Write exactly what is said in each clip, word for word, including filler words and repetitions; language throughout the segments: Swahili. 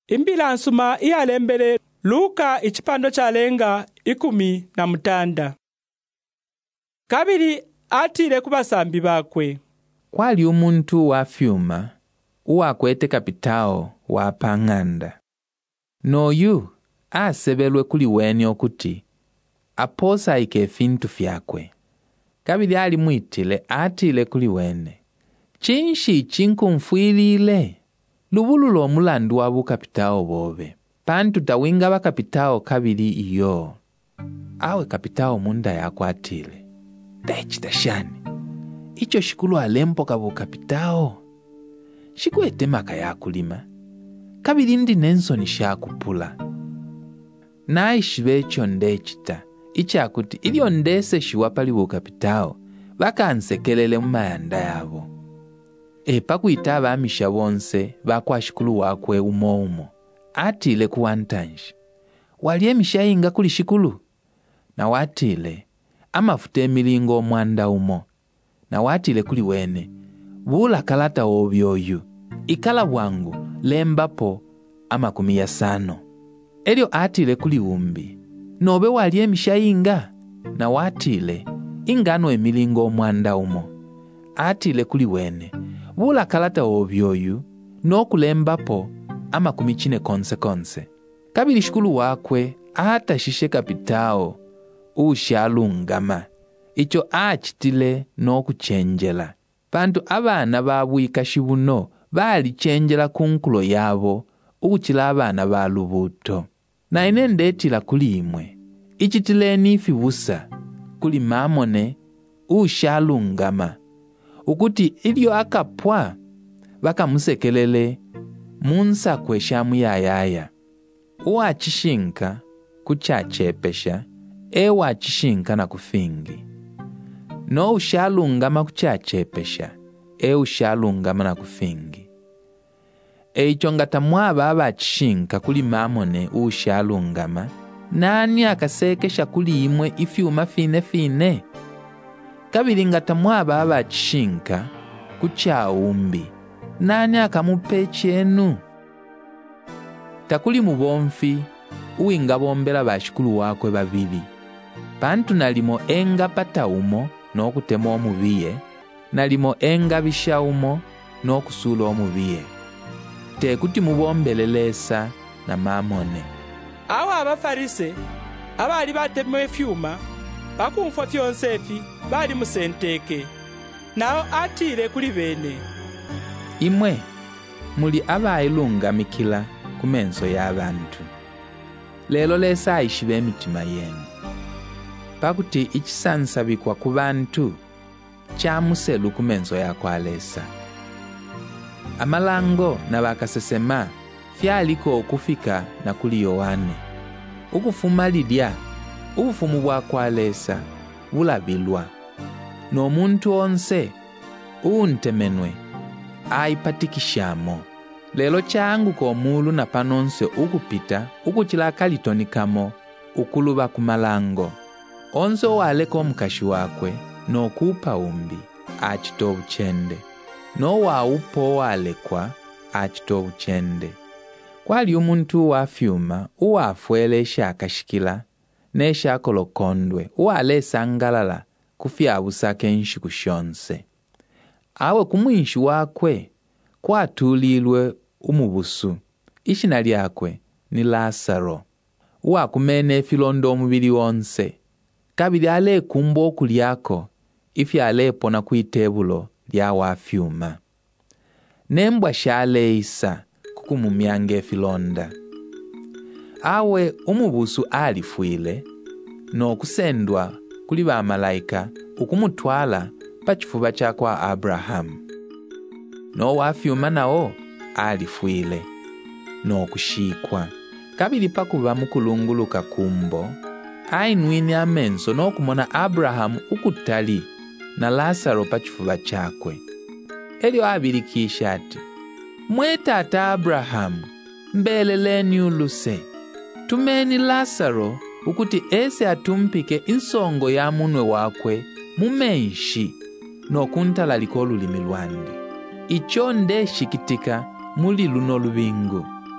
Imbila nsuma iyalembele Luka ichipando chalenga ikumi na mutanda. Kabili atile kubasambi bakwe. Kwali umuntu wafyuma uwakwete kapitao wapanganda. Noyu asebelwe kuli weni okuti aposa ike fintu fyakwe. Kabili ali mwitile atile kuli wene. Chinshi chinkumfwilile. Lubululo mulandu wabu kapitao bobe. Pantu tawinga ba kapitao kabili iyo. Awe kapitao munda yakwatile. Techita shani. Icho shikulu alempo kabu kapitao. Shikuete maka ya kulima. Kabili ndi nenso ni shakupula. Na ishivecho ndechita. Icha akuti ilio ndese shiwapali bu kapitao. Baka ansekelele mmayanda yabo. Epa kuita abamisha bonse bakwa shikulu wakwe umo umo. Atile kuwantanji. Wali mishainga kuli shikulu. Na watile amafute milingo mwanda umo. Na watile kuli wene. Bula kalata obyoyu. Ikala wangu lembapo ama kumia sano. Elio atile kuli umbi. Nobe wali mishainga. Na watile ingano emilingo mwanda umo. Atile kuli wene. Bula kalata obyoyu no kulembapo ama kumichine konse konse. Kabili shikulu wakwe ata shishe kapitao ushalungama. Icho achitile no kuchenjela. Pantu abana babuika shibuno bali chenjela kunkulo yabo uchila abana balubuto. Na inendetila kuli imwe. Ichitile nifi busa kuli mamone ushalungama. Ukuti ilio akapwa baka musekelele munsa kweshamu ya yaya. Uwa chishinka kuchachepesha ewa chishinka na kufingi. No ushalungama kuchachepesha e ushalungama na kufingi. Eicho ngatamwaba aba chishinka kuli mamone ushalungama. Nani akasekesha kuli imwe ifyuma fine fine? Kabili ngatamwaba aba chishinka kucha umbi. Nani akamupe chenu? Takuli mubomfi uinga bombela bashikulu wakwe babili. Pantu nalimo enga pata umo no kutemo omubiye. Nalimo enga bisha umo no kusula omubiye. Tekuti mubombelelesa na mamone. Awa abafarise abali batemwe fyuma bakumfa fyonsefi bali musenteke. Nao atile kuli bene. Imwe muli abayilungamikila kumenso y'abantu. Lelo lesa aishibe mitima yenu. Pakuti ichisansabikwa ku bantu chamuselu kumenso yakwalesa. Amalango na bakasesema fyaliko okufika na kuli Yohane. Ukufuma lidya ubufumu bwakwalesa bulabilwa. No muntu onse untemenwe aipatikishamo. Lelo changu ko mulu na panonse ukupita ukuchila kalitonikamo ukuluba kumalango. Onse waleko mkashi wakwe no kupa umbi achito uchende. No wa upo walekwa achito uchende. Kwali umuntu wafyuma uwafuelesha akashikila nesha kolokondwe uwalesa ngalala kufya busake nshi kushonse. Awe kumwinshi wakwe kwatulilwe umubusu. Ishina lyakwe ni Lazaro. Uwa kumene filondo omubili wonse. Kabili ale kumbo kuliako ifya ale pona kuitebulo lya wafyuma. Nembwa shale isa kukumumyange filonda. Awe umubusu alifuile no kusendwa kuli ba malaika ukumutwala pachifuba chakwa Abraham. No wafyuma nao alifuile no kushikwa. Kabili pakuba mukulunguluka kumbo ainwini amenso no kumona Abraham ukutali na Lazaro pachifuba chakwe. Elio abilikisha ati, mwetata Abraham mbeleleni uluse. Tumeni Lazaro ukuti ese atumpike insongo ya munwe wakwe mumenshi no kuntala likolu limilwandi. Icho nde shikitika muli luno lubingu.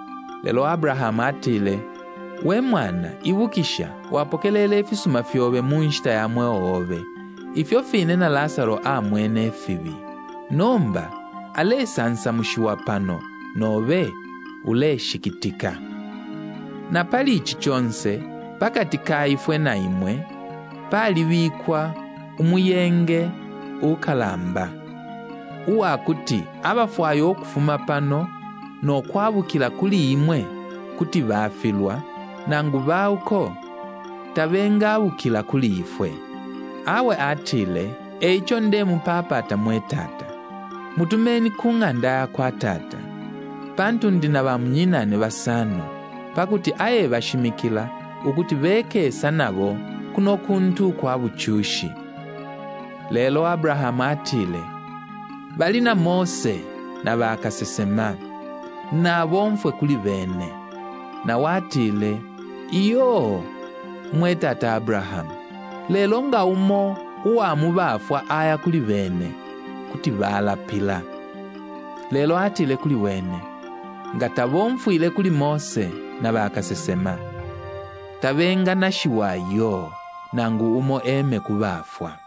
Lelo Abrahamu atile, we mwana ibukisha wapokelele efisuma fyobe munshita ya mwe ove, ifyo fine na Lazaro amwene fibi. Nomba ale sansa mushiwa pano, nove ule shikitika. Na pali ichi chonse, pakati kaifwe na imwe, pali wikwa umuyenge ukalamba. Uwakuti abafwayo okufuma pano, no kwabukila kuli imwe, kuti bafilwa, nangu bauko, tabenga abukila kuli ifwe. Awe atile, eicho ndemu papa atamwe tata. Mutumeni kunganda kwa tata. Pantu ndina bamunyinane basano, pakuti aye bashimikila, ukuti beke sanabo, kuno kuntu kwa buchushi. Lelo Abrahamu atile, balina Mose na bakasesema, na bomfwe kuli bene. Na watile, iyo, mwe tata Abrahamu, lelo nga umo uwa mubafwa aya kuli bene, kuti bala pila. Lelo atile kuli wene, nga tabomfwile kuli Mose na bakasesema, tabenga nashiwayo, nangu umo eme kubafwa.